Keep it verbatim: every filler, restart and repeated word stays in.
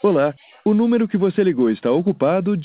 Olá, o número que você ligou está ocupado.